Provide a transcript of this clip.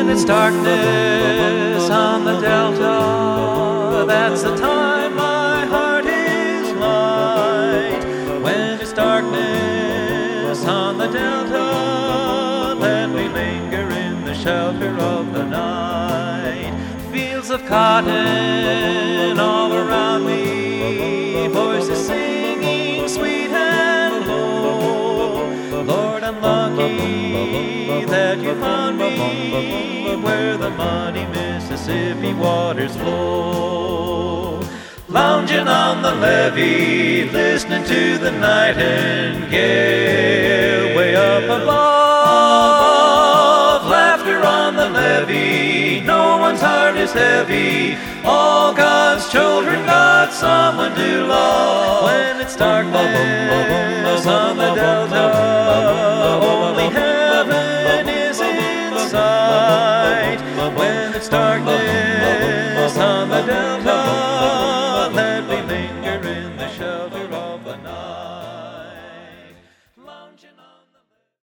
When it's darkness on the delta, that's the time my heart is light. When it's darkness on the delta, let me linger in the shelter of the night. Fields of cotton all around me, voices singing sweet and low. Lord, I'm lucky that you found me where the muddy Mississippi waters flow. Lounging on the levee, listening to the nightingale. Way up above, laughter on the levee. No one's heart is heavy. All God's children got someone to love. When it's darkness on the delta, only heaven is in sight. When it's darkness on the delta, let me